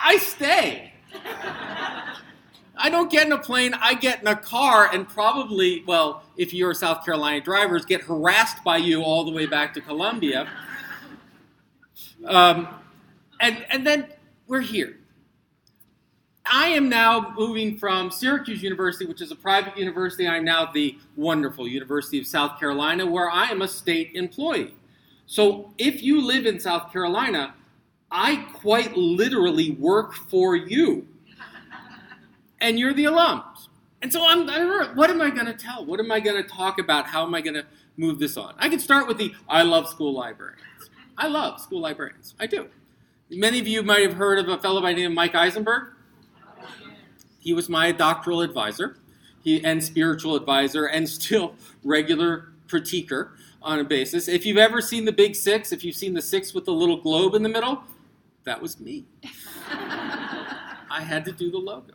I stay. I don't get in a plane, I get in a car and probably, well, if you're South Carolina drivers, get harassed by you all the way back to Columbia. And then we're here. I am now moving from Syracuse University, which is a private university. I'm now the wonderful University of South Carolina, where I am a state employee. So if you live in South Carolina, I quite literally work for you. And you're the alums. And so what am I going to tell? What am I going to talk about? How am I going to move this on? I can start with I love school librarians. I love school librarians. I do. Many of you might have heard of a fellow by the name of Mike Eisenberg. He was my doctoral advisor and spiritual advisor and still regular critiquer on a basis. If you've ever seen The Big Six, if you've seen the six with the little globe in the middle, that was me. I had to do the logo.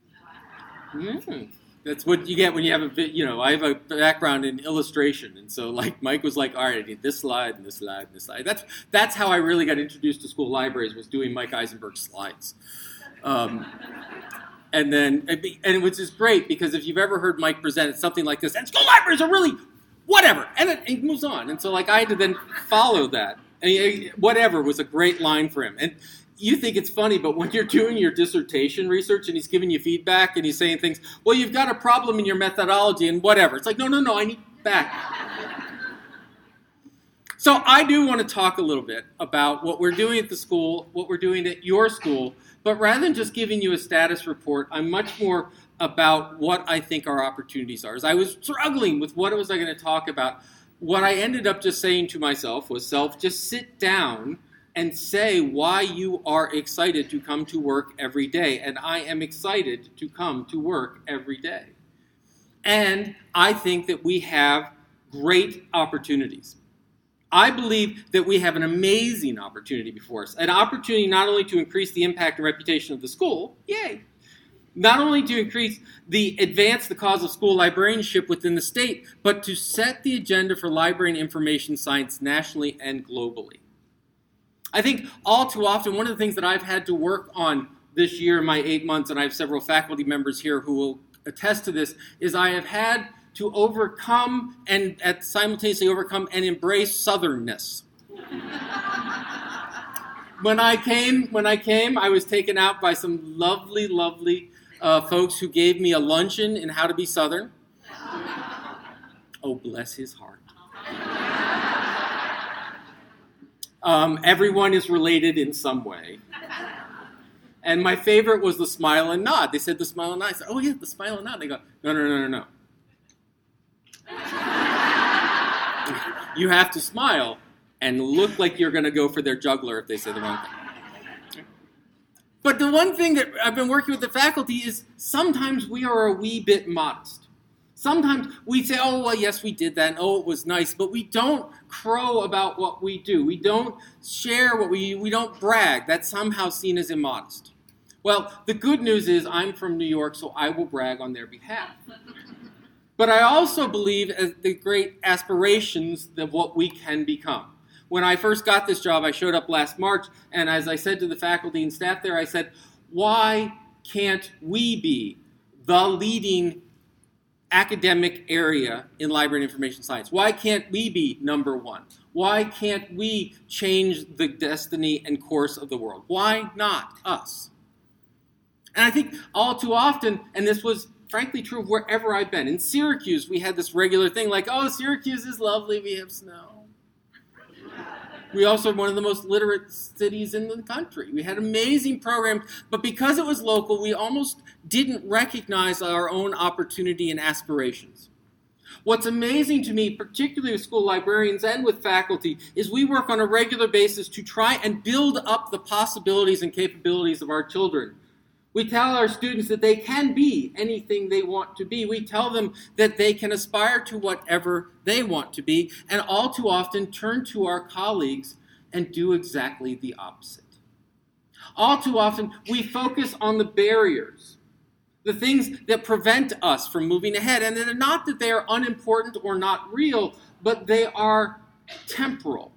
That's what you get when you have I have a background in illustration, and so Mike was like, all right, I need this slide and this slide and this slide. That's how I really got introduced to school libraries, was doing Mike Eisenberg slides. And which is great, because if you've ever heard Mike present, it's something like this, and school libraries are really whatever, and it moves on. And so I had to then follow that. And whatever was a great line for him. And you think it's funny, but when you're doing your dissertation research and he's giving you feedback and he's saying things, well, you've got a problem in your methodology and whatever. It's like, no, I need back. So I do want to talk a little bit about what we're doing at the school, what we're doing at your school, but rather than just giving you a status report, I'm much more about what I think our opportunities are. As I was struggling with what was I going to talk about, what I ended up just saying to myself was, just sit down and say why you are excited to come to work every day. And I am excited to come to work every day. And I think that we have great opportunities. I believe that we have an amazing opportunity before us. An opportunity not only to increase the impact and reputation of the school, yay, not only to advance the cause of school librarianship within the state, but to set the agenda for library and information science nationally and globally. I think all too often, one of the things that I've had to work on this year in my 8 months, and I have several faculty members here who will attest to this, is I have had to overcome and simultaneously overcome and embrace Southernness. When I came, I was taken out by some lovely, lovely folks who gave me a luncheon in how to be Southern. Oh, bless his heart. Everyone is related in some way. And my favorite was the smile and nod. They said the smile and nod. I said, oh yeah, the smile and nod. They go, no. You have to smile and look like you're going to go for their jugular if they say the wrong thing. But the one thing that I've been working with the faculty is sometimes we are a wee bit modest. Sometimes we say, oh, well, yes, we did that, and oh, it was nice, but we don't crow about what we do. We don't share we don't brag. That's somehow seen as immodest. Well, the good news is I'm from New York, so I will brag on their behalf. But I also believe as the great aspirations of what we can become. When I first got this job, I showed up last March, and as I said to the faculty and staff there, I said, why can't we be the leading academic area in library and information science? Why can't we be number one? Why can't we change the destiny and course of the world? Why not us? And I think all too often, and this was frankly true of wherever I've been. In Syracuse, we had this regular thing like, oh, Syracuse is lovely, we have snow. We also are one of the most literate cities in the country. We had amazing programs, but because it was local, we almost didn't recognize our own opportunity and aspirations. What's amazing to me, particularly with school librarians and with faculty, is we work on a regular basis to try and build up the possibilities and capabilities of our children. We tell our students that they can be anything they want to be. We tell them that they can aspire to whatever they want to be, and all too often turn to our colleagues and do exactly the opposite. All too often, we focus on the barriers, the things that prevent us from moving ahead, and they're not that they are unimportant or not real, but they are temporal.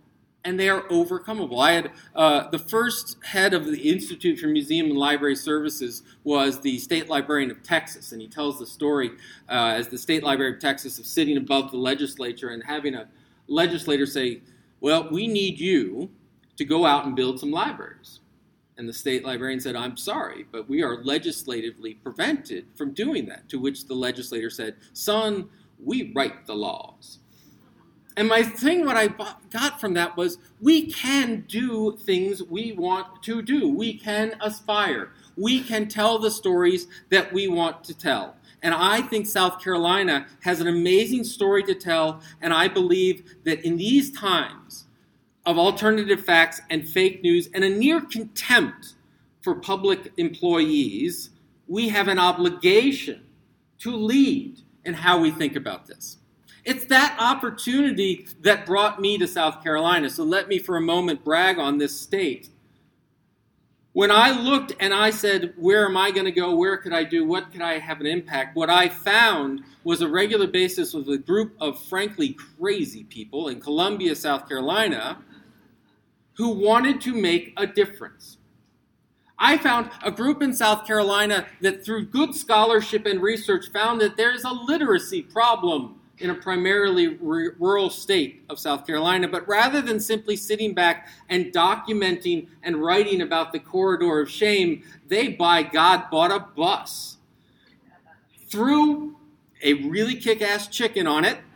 and they are overcomable. I had the first head of the Institute for Museum and Library Services was the state librarian of Texas, and he tells the story as the state librarian of Texas of sitting above the legislature and having a legislator say, well, we need you to go out and build some libraries. And the state librarian said, I'm sorry, but we are legislatively prevented from doing that. To which the legislator said, son, we write the laws. And my thing, what I got from that was, we can do things we want to do. We can aspire. We can tell the stories that we want to tell. And I think South Carolina has an amazing story to tell, and I believe that in these times of alternative facts and fake news and a near contempt for public employees, we have an obligation to lead in how we think about this. It's that opportunity that brought me to South Carolina. So let me for a moment brag on this state. When I looked and I said, where am I going to go? Where could I do? What could I have an impact? What I found was a regular basis with a group of frankly crazy people in Columbia, South Carolina, who wanted to make a difference. I found a group in South Carolina that through good scholarship and research found that there is a literacy problem in a primarily rural state of South Carolina, but rather than simply sitting back and documenting and writing about the corridor of shame, they, by God, bought a bus, threw a really kick-ass chicken on it,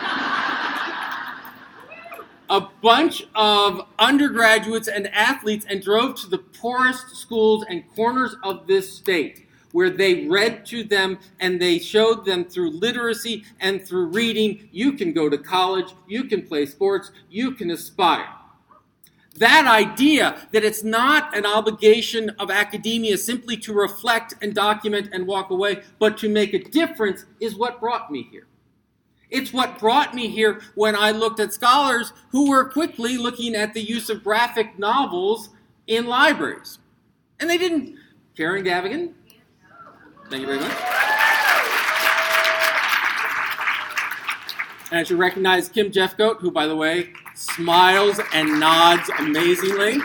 a bunch of undergraduates and athletes, and drove to the poorest schools and corners of this state, where they read to them and they showed them through literacy and through reading, you can go to college, you can play sports, you can aspire. That idea that it's not an obligation of academia simply to reflect and document and walk away, but to make a difference is what brought me here. It's what brought me here when I looked at scholars who were quickly looking at the use of graphic novels in libraries. And they didn't. Karen Gavigan, thank you very much. And I should recognize Kim Jeffcoat, who, by the way, smiles and nods amazingly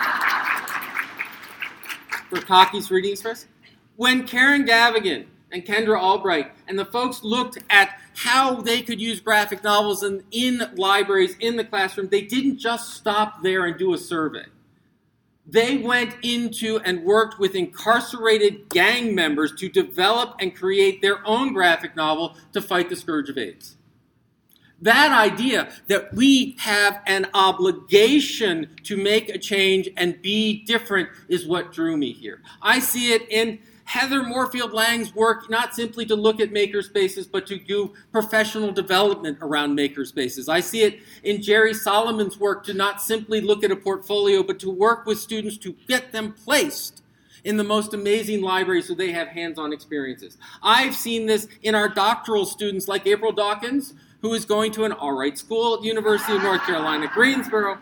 for Cocky's Reading Express. When Karen Gavigan and Kendra Albright and the folks looked at how they could use graphic novels in libraries, in the classroom, they didn't just stop there and do a survey. They went into and worked with incarcerated gang members to develop and create their own graphic novel to fight the scourge of AIDS. That idea that we have an obligation to make a change and be different is what drew me here. I see it in Heather Moorfield-Lang's work, not simply to look at makerspaces, but to do professional development around makerspaces. I see it in Jerry Solomon's work to not simply look at a portfolio, but to work with students to get them placed in the most amazing libraries so they have hands-on experiences. I've seen this in our doctoral students like April Dawkins, who is going to an all-right school at the University of North Carolina, Greensboro.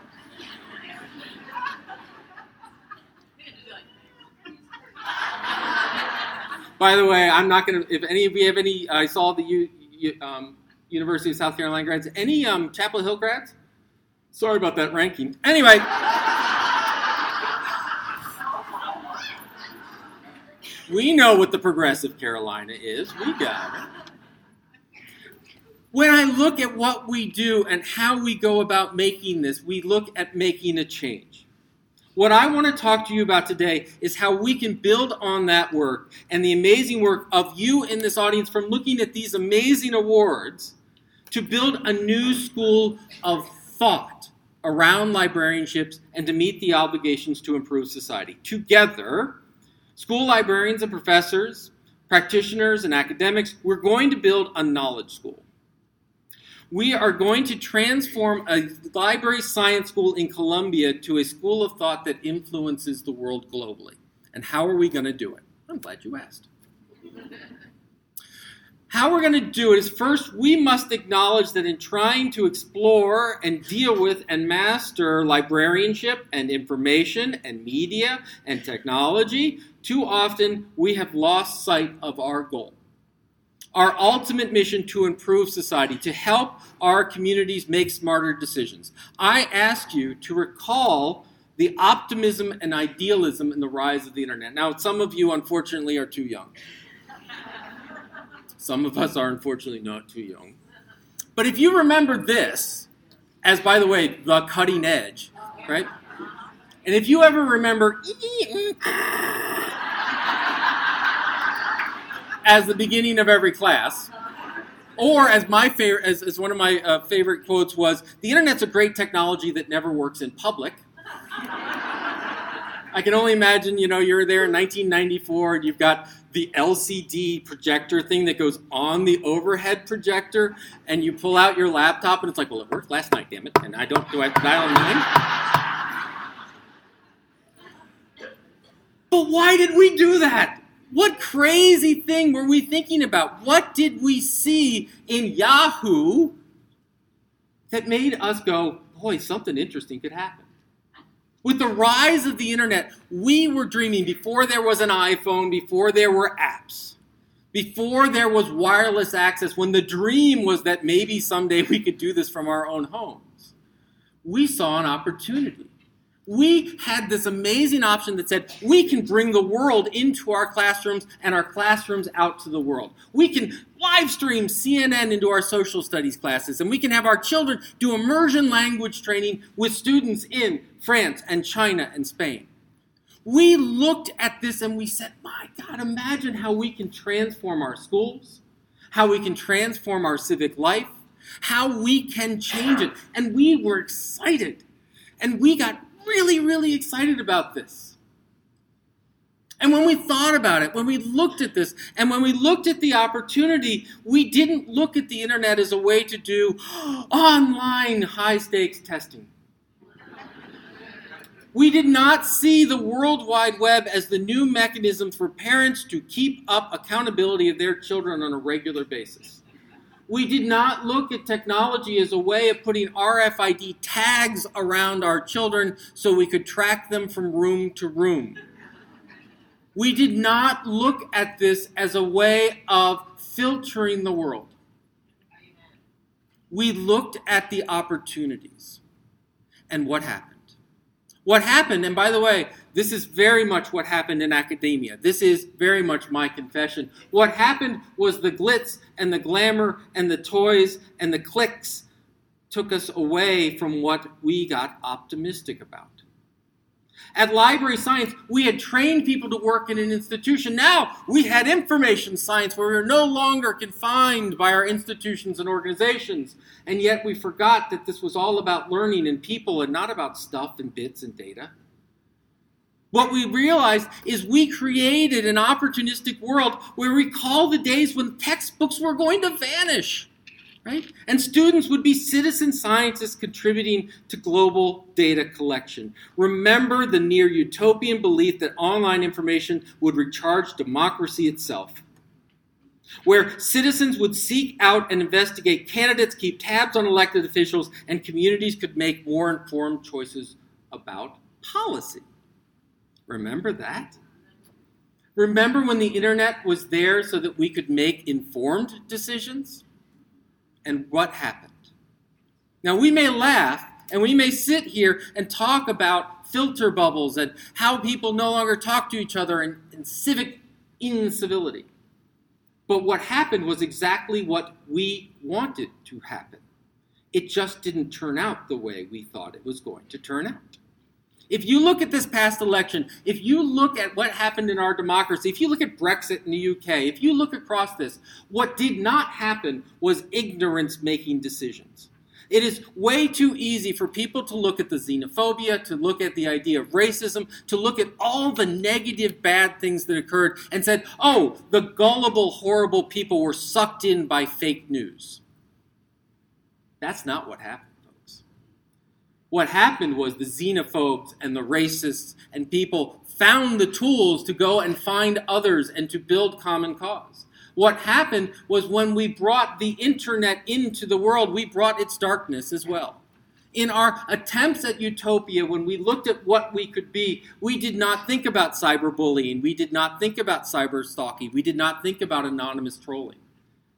By the way, I'm not going to, if any of you have any, I saw the University of South Carolina grads, any Chapel Hill grads? Sorry about that ranking. Anyway. We know what the progressive Carolina is. We got it. When I look at what we do and how we go about making this, we look at making a change. What I want to talk to you about today is how we can build on that work and the amazing work of you in this audience from looking at these amazing awards to build a new school of thought around librarianships and to meet the obligations to improve society. Together, school librarians and professors, practitioners and academics, we're going to build a knowledge school. We are going to transform a library science school in Columbia to a school of thought that influences the world globally. And how are we going to do it? I'm glad you asked. How we're going to do it is, first, we must acknowledge that in trying to explore and deal with and master librarianship and information and media and technology, too often we have lost sight of our goal. our ultimate mission to improve society, to help our communities make smarter decisions. I ask you to recall the optimism and idealism in the rise of the internet. Now, some of you, unfortunately, are too young. Some of us are, unfortunately, not too young. But if you remember this, as, by the way, the cutting edge, right? And if you ever remember as the beginning of every class, or as my favorite, as one of my favorite quotes was, the internet's a great technology that never works in public. I can only imagine, you're there in 1994 and you've got the LCD projector thing that goes on the overhead projector, and you pull out your laptop and it's like, well, it worked last night, damn it, and do I have to dial 9? But why did we do that? What crazy thing were we thinking about? What did we see in Yahoo that made us go, boy, something interesting could happen? With the rise of the internet, we were dreaming before there was an iPhone, before there were apps, before there was wireless access, when the dream was that maybe someday we could do this from our own homes. We saw an opportunity. We had this amazing option that said we can bring the world into our classrooms and our classrooms out to the world. We can live stream CNN into our social studies classes, and we can have our children do immersion language training with students in France and China and Spain. We looked at this and we said, my God, imagine how we can transform our schools, how we can transform our civic life, how we can change it. And we were excited. And we got really, really excited about this. And when we thought about it, when we looked at this, and when we looked at the opportunity, we didn't look at the internet as a way to do online high-stakes testing. We did not see the World Wide Web as the new mechanism for parents to keep up accountability of their children on a regular basis. We did not look at technology as a way of putting RFID tags around our children so we could track them from room to room. We did not look at this as a way of filtering the world. We looked at the opportunities. And what happened? What happened, and by the way, this is very much what happened in academia. This is very much my confession. What happened was the glitz and the glamour and the toys and the clicks took us away from what we got optimistic about. At Library Science, we had trained people to work in an institution. Now we had information science where we were no longer confined by our institutions and organizations. And yet we forgot that this was all about learning and people and not about stuff and bits and data. What we realized is we created an opportunistic world where we recall the days when textbooks were going to vanish. Right? And students would be citizen scientists contributing to global data collection. Remember the near utopian belief that online information would recharge democracy itself, where citizens would seek out and investigate candidates, keep tabs on elected officials, and communities could make more informed choices about policy. Remember that? Remember when the internet was there so that we could make informed decisions? And what happened? Now, we may laugh and we may sit here and talk about filter bubbles and how people no longer talk to each other and civic incivility. But what happened was exactly what we wanted to happen. It just didn't turn out the way we thought it was going to turn out. If you look at this past election, if you look at what happened in our democracy, if you look at Brexit in the UK, if you look across this, what did not happen was ignorance making decisions. It is way too easy for people to look at the xenophobia, to look at the idea of racism, to look at all the negative, bad things that occurred and said, oh, the gullible, horrible people were sucked in by fake news. That's not what happened. What happened was the xenophobes and the racists and people found the tools to go and find others and to build common cause. What happened was when we brought the internet into the world, we brought its darkness as well. In our attempts at utopia, when we looked at what we could be, we did not think about cyberbullying. We did not think about cyber stalking. We did not think about anonymous trolling.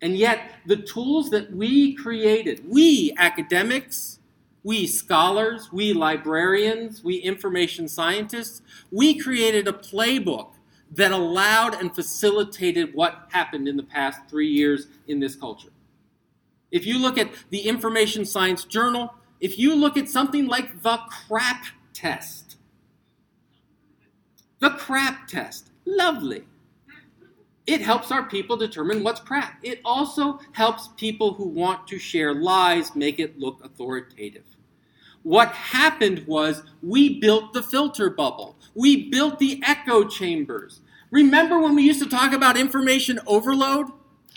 And yet, the tools that we created, we academics, we scholars, we librarians, we information scientists, we created a playbook that allowed and facilitated what happened in the past 3 years in this culture. If you look at the Information Science Journal, if you look at something like the CRAP test, lovely. It helps our people determine what's crap. It also helps people who want to share lies make it look authoritative. What happened was we built the filter bubble. We built the echo chambers. Remember when we used to talk about information overload?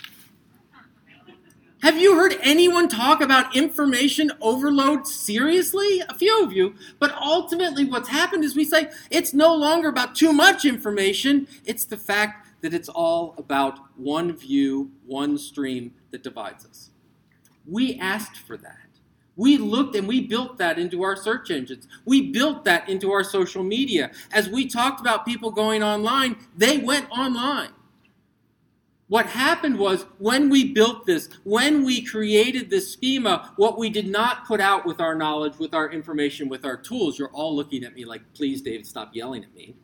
Have you heard anyone talk about information overload seriously? A few of you. But ultimately what's happened is we say it's no longer about too much information. It's the fact that it's all about one view, one stream that divides us. We asked for that. We looked and we built that into our search engines. We built that into our social media. As we talked about people going online, they went online. What happened was when we built this, when we created this schema, what we did not put out with our knowledge, with our information, with our tools, you're all looking at me like, please, David, stop yelling at me.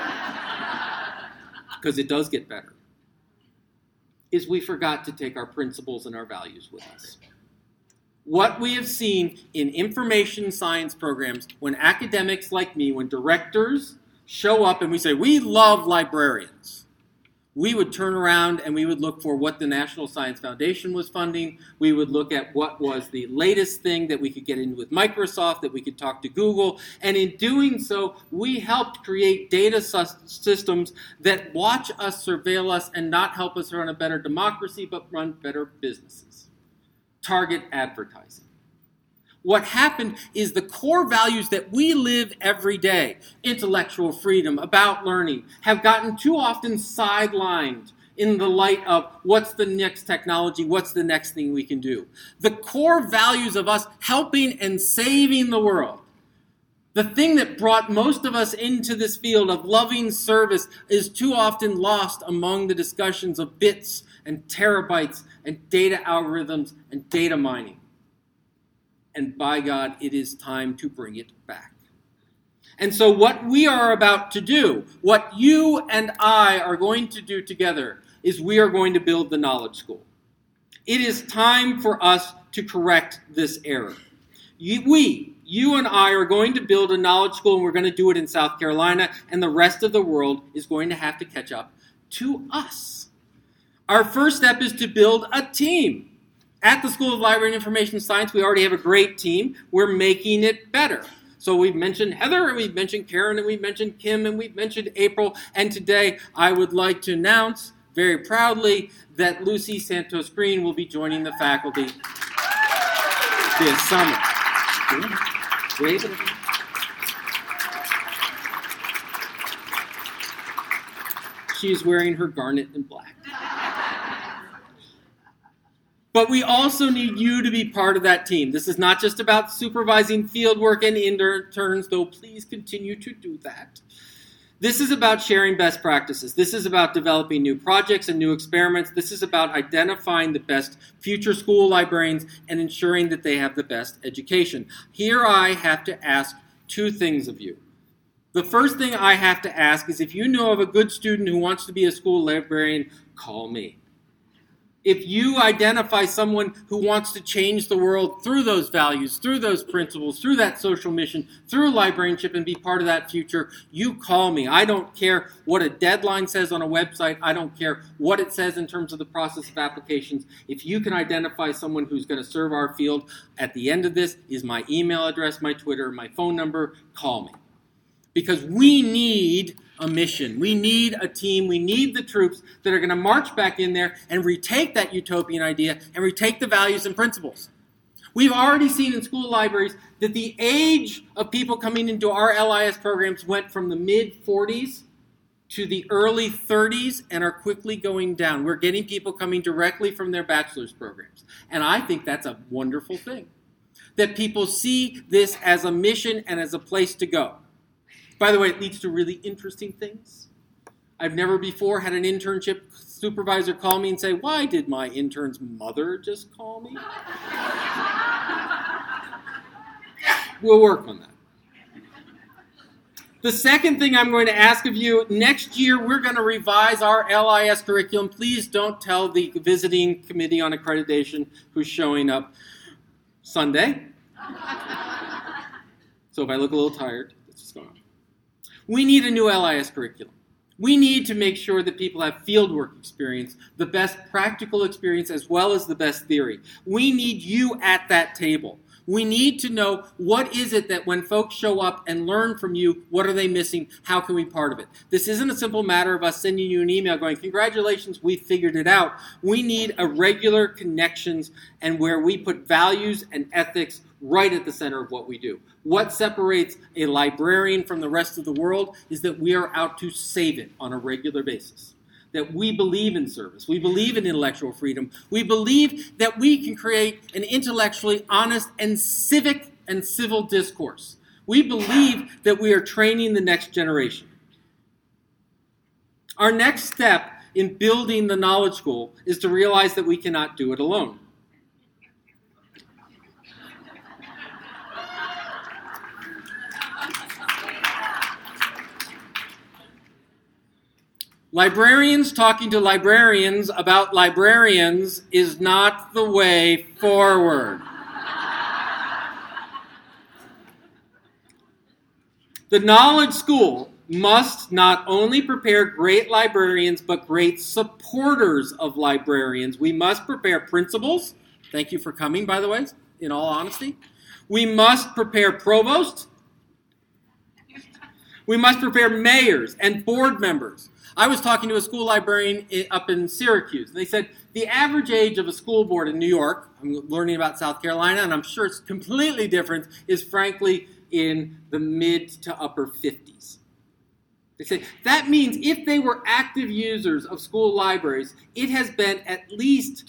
Because it does get better, is we forgot to take our principles and our values with us. What we have seen in information science programs, when academics like me, when directors show up and we say, we love librarians, we would turn around and we would look for what the National Science Foundation was funding. We would look at what was the latest thing that we could get in with Microsoft, that we could talk to Google. And in doing so, we helped create data systems that watch us, surveil us, and not help us run a better democracy, but run better businesses. Target advertising. What happened is the core values that we live every day, intellectual freedom, about learning, have gotten too often sidelined in the light of what's the next technology, what's the next thing we can do. The core values of us helping and saving the world, the thing that brought most of us into this field of loving service, is too often lost among the discussions of bits and terabytes and data algorithms and data mining. And by God, it is time to bring it back. And so what we are about to do, what you and I are going to do together, is we are going to build the Knowledge School. It is time for us to correct this error. You and I are going to build a Knowledge School, and we're going to do it in South Carolina, and the rest of the world is going to have to catch up to us. Our first step is to build a team. At the School of Library and Information Science, we already have a great team. We're making it better. So we've mentioned Heather, and we've mentioned Karen, and we've mentioned Kim, and we've mentioned April. And today, I would like to announce very proudly that Lucy Santos Green will be joining the faculty this summer. She is wearing her garnet and black. But we also need you to be part of that team. This is not just about supervising fieldwork and interns, though please continue to do that. This is about sharing best practices. This is about developing new projects and new experiments. This is about identifying the best future school librarians and ensuring that they have the best education. Here I have to ask two things of you. The first thing I have to ask is if you know of a good student who wants to be a school librarian, call me. If you identify someone who wants to change the world through those values, through those principles, through that social mission, through librarianship, and be part of that future, you call me. I don't care what a deadline says on a website. I don't care what it says in terms of the process of applications. If you can identify someone who's going to serve our field, at the end of this is my email address, my Twitter, my phone number. Call me. Because we need a mission. We need a team. We need the troops that are going to march back in there and retake that utopian idea and retake the values and principles. We've already seen in school libraries that the age of people coming into our LIS programs went from the mid-40s to the early 30s and are quickly going down. We're getting people coming directly from their bachelor's programs. And I think that's a wonderful thing. That people see this as a mission and as a place to go. By the way, it leads to really interesting things. I've never before had an internship supervisor call me and say, "Why did my intern's mother just call me?" We'll work on that. The second thing I'm going to ask of you, next year we're going to revise our LIS curriculum. Please don't tell the visiting committee on accreditation who's showing up Sunday. So if I look a little tired, that's what's going on. We need a new LIS curriculum. We need to make sure that people have fieldwork experience, the best practical experience as well as the best theory. We need you at that table. We need to know what is it that when folks show up and learn from you, what are they missing? How can we be part of it? This isn't a simple matter of us sending you an email going, "Congratulations, we figured it out." We need a regular connections and where we put values and ethics right at the center of what we do. What separates a librarian from the rest of the world is that we are out to save it on a regular basis. That we believe in service. We believe in intellectual freedom. We believe that we can create an intellectually honest and civic and civil discourse. We believe that we are training the next generation. Our next step in building the Knowledge School is to realize that we cannot do it alone. Librarians talking to librarians about librarians is not the way forward. The Knowledge School must not only prepare great librarians, but great supporters of librarians. We must prepare principals. Thank you for coming, by the way, in all honesty. We must prepare provosts. We must prepare mayors and board members. I was talking to a school librarian up in Syracuse. They said the average age of a school board in New York, I'm learning about South Carolina, and I'm sure it's completely different, is frankly in the mid to upper 50s. They say that means if they were active users of school libraries, it has been at least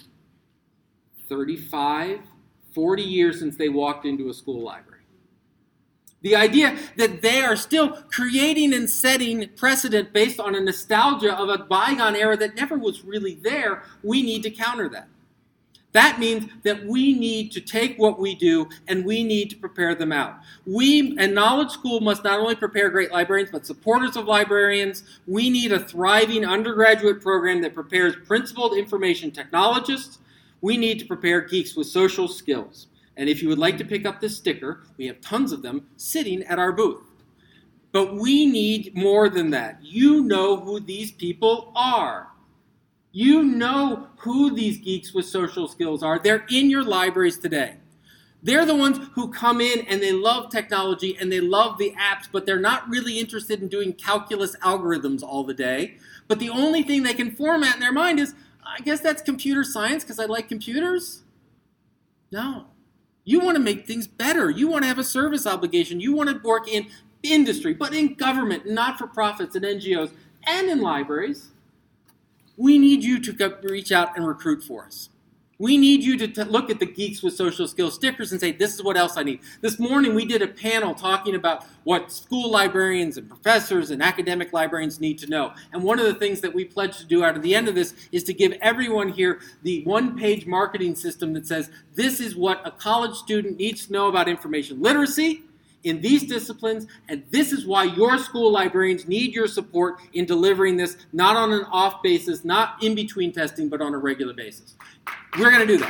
35, 40 years since they walked into a school library. The idea that they are still creating and setting precedent based on a nostalgia of a bygone era that never was really there, we need to counter that. That means that we need to take what we do and we need to prepare them out. We and Knowledge School must not only prepare great librarians, but supporters of librarians. We need a thriving undergraduate program that prepares principled information technologists. We need to prepare geeks with social skills. And if you would like to pick up this sticker, we have tons of them sitting at our booth. But we need more than that. You know who these people are. You know who these geeks with social skills are. They're in your libraries today. They're the ones who come in and they love technology and they love the apps, but they're not really interested in doing calculus algorithms all the day. But the only thing they can format in their mind is, I guess that's computer science because I like computers. No. You want to make things better. You want to have a service obligation. You want to work in industry, but in government, not-for-profits and NGOs, and in libraries. We need you to reach out and recruit for us. We need you to look at the Geeks with Social Skills stickers and say, this is what else I need. This morning we did a panel talking about what school librarians and professors and academic librarians need to know. And one of the things that we pledged to do out of the end of this is to give everyone here the one-page marketing system that says, this is what a college student needs to know about information literacy in these disciplines, and this is why your school librarians need your support in delivering this, not on an off basis, not in between testing, but on a regular basis. We're going to do that.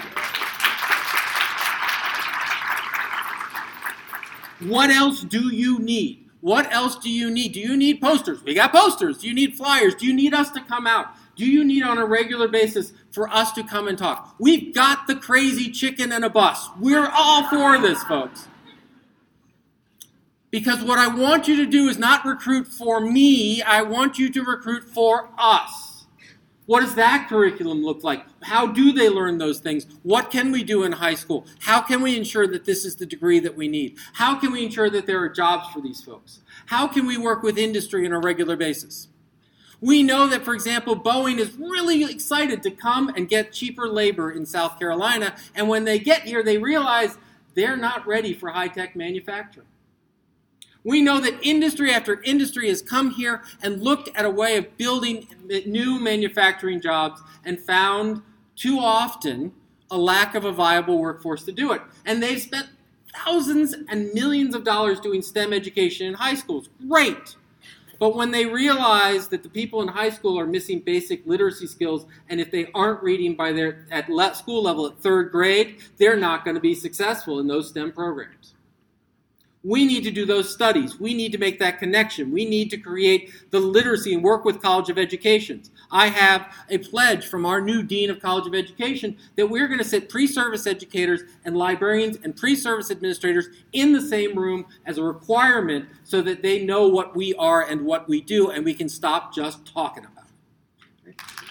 What else do you need? What else do you need? Do you need posters? We got posters. Do you need flyers? Do you need us to come out? Do you need on a regular basis for us to come and talk? We've got the crazy chicken and a bus. We're all for this, folks. Because what I want you to do is not recruit for me, I want you to recruit for us. What does that curriculum look like? How do they learn those things? What can we do in high school? How can we ensure that this is the degree that we need? How can we ensure that there are jobs for these folks? How can we work with industry on a regular basis? We know that, for example, Boeing is really excited to come and get cheaper labor in South Carolina, and when they get here, they realize they're not ready for high-tech manufacturing. We know that industry after industry has come here and looked at a way of building new manufacturing jobs and found too often a lack of a viable workforce to do it. And they've spent thousands and millions of dollars doing STEM education in high schools. Great. But when they realize that the people in high school are missing basic literacy skills, and if they aren't reading at school level at third grade, they're not going to be successful in those STEM programs. We need to do those studies. We need to make that connection. We need to create the literacy and work with College of Educations. I have a pledge from our new Dean of College of Education that we're going to sit pre-service educators and librarians and pre-service administrators in the same room as a requirement so that they know what we are and what we do, and we can stop just talking about it.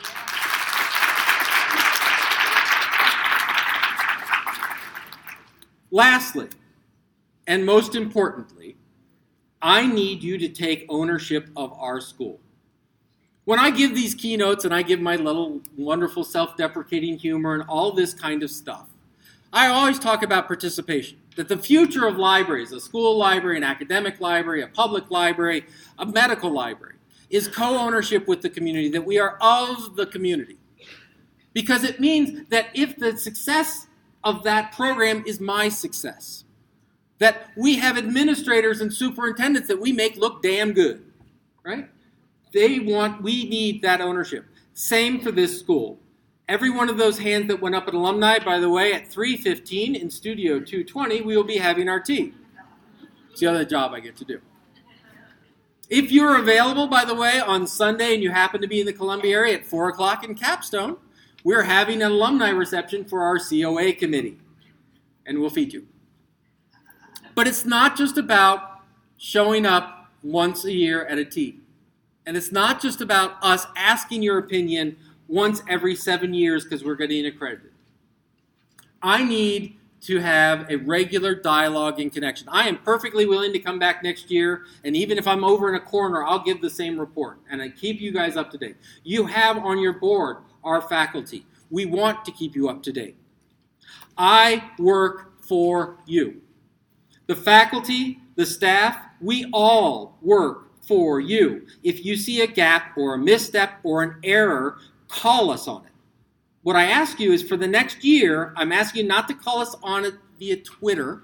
Lastly, and most importantly, I need you to take ownership of our school. When I give these keynotes and I give my little wonderful self-deprecating humor and all this kind of stuff, I always talk about participation, that the future of libraries, a school library, an academic library, a public library, a medical library, is co-ownership with the community, that we are of the community. Because it means that if the success of that program is my success, that we have administrators and superintendents that we make look damn good, right? We need that ownership. Same for this school. Every one of those hands that went up at alumni, by the way, at 3:15 in Studio 220, we will be having our tea. It's the other job I get to do. If you're available, by the way, on Sunday and you happen to be in the Columbia area at 4 o'clock in Capstone, we're having an alumni reception for our COA committee, and we'll feed you. But it's not just about showing up once a year at a tea. And it's not just about us asking your opinion once every 7 years because we're getting accredited. I need to have a regular dialogue and connection. I am perfectly willing to come back next year, and even if I'm over in a corner, I'll give the same report, and I keep you guys up to date. You have on your board our faculty. We want to keep you up to date. I work for you. The faculty, the staff, we all work for you. If you see a gap or a misstep or an error, call us on it. What I ask you is for the next year, I'm asking you not to call us on it via Twitter.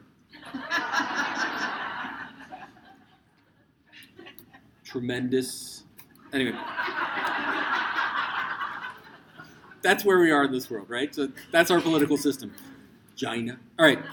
Tremendous. Anyway. That's where we are in this world, right? So that's our political system. Gina. All right.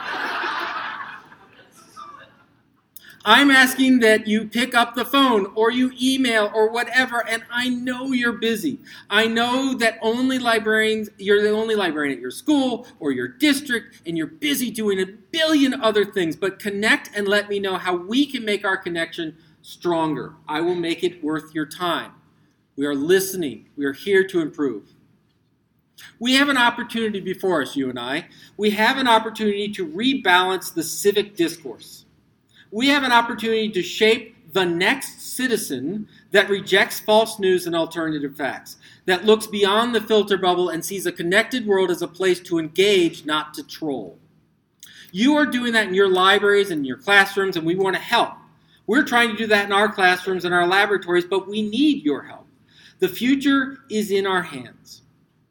I'm asking that you pick up the phone or you email or whatever, and I know you're busy. I know that you're the only librarian at your school or your district, and you're busy doing a billion other things, but connect and let me know how we can make our connection stronger. I will make it worth your time. We are listening. We are here to improve. We have an opportunity before us, you and I. We have an opportunity to rebalance the civic discourse. We have an opportunity to shape the next citizen that rejects false news and alternative facts, that looks beyond the filter bubble and sees a connected world as a place to engage, not to troll. You are doing that in your libraries and your classrooms, and we want to help. We're trying to do that in our classrooms and our laboratories, but we need your help. The future is in our hands.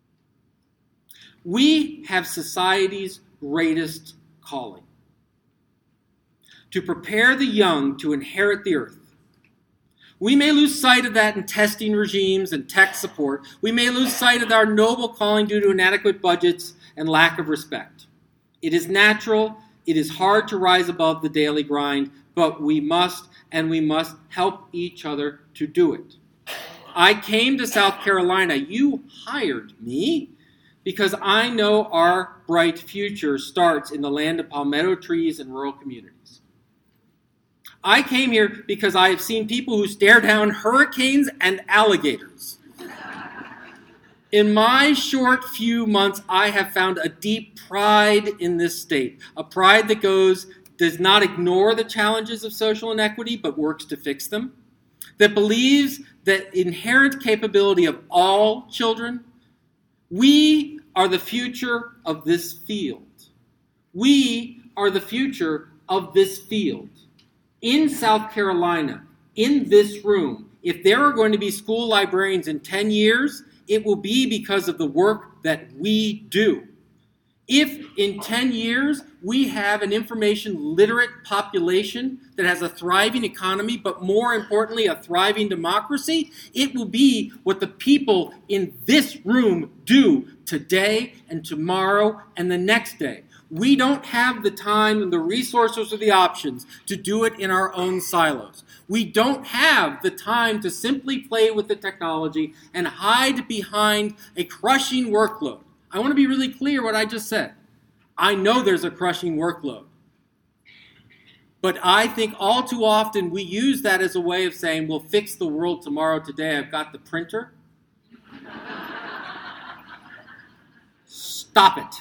We have society's greatest calling: to prepare the young to inherit the earth. We may lose sight of that in testing regimes and tech support. We may lose sight of our noble calling due to inadequate budgets and lack of respect. It is natural. It is hard to rise above the daily grind, but we must help each other to do it. I came to South Carolina. You hired me because I know our bright future starts in the land of palmetto trees and rural communities. I came here because I have seen people who stare down hurricanes and alligators. In my short few months, I have found a deep pride in this state, a pride that does not ignore the challenges of social inequity, but works to fix them, that believes that inherent capability of all children. We are the future of this field. We are the future of this field. In South Carolina, in this room, if there are going to be school librarians in 10 years, it will be because of the work that we do. If in 10 years we have an information literate population that has a thriving economy, but more importantly, a thriving democracy, it will be what the people in this room do today and tomorrow and the next day. We don't have the time and the resources or the options to do it in our own silos. We don't have the time to simply play with the technology and hide behind a crushing workload. I want to be really clear what I just said. I know there's a crushing workload. But I think all too often we use that as a way of saying, we'll fix the world tomorrow. Today I've got the printer. Stop it.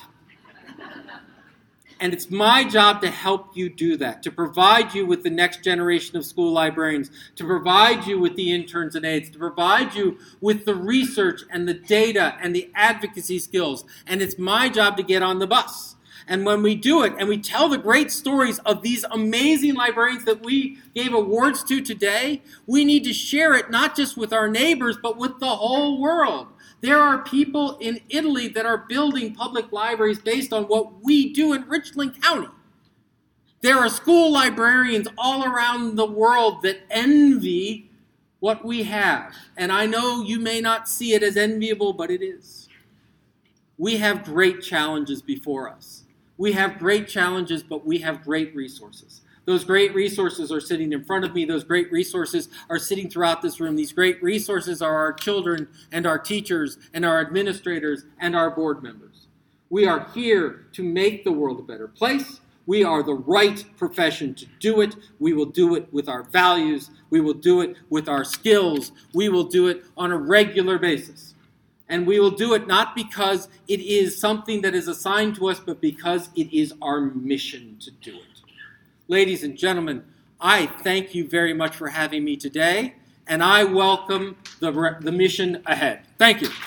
And it's my job to help you do that, to provide you with the next generation of school librarians, to provide you with the interns and aides, to provide you with the research and the data and the advocacy skills. And it's my job to get on the bus. And when we do it and we tell the great stories of these amazing librarians that we gave awards to today, we need to share it not just with our neighbors, but with the whole world. There are people in Italy that are building public libraries based on what we do in Richland County. There are school librarians all around the world that envy what we have. And I know you may not see it as enviable, but it is. We have great challenges before us. We have great challenges, but we have great resources. Those great resources are sitting in front of me. Those great resources are sitting throughout this room. These great resources are our children and our teachers and our administrators and our board members. We are here to make the world a better place. We are the right profession to do it. We will do it with our values. We will do it with our skills. We will do it on a regular basis. And we will do it not because it is something that is assigned to us, but because it is our mission to do it. Ladies and gentlemen, I thank you very much for having me today, and I welcome the mission ahead. Thank you.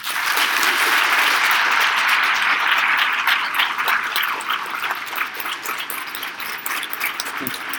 Thank you.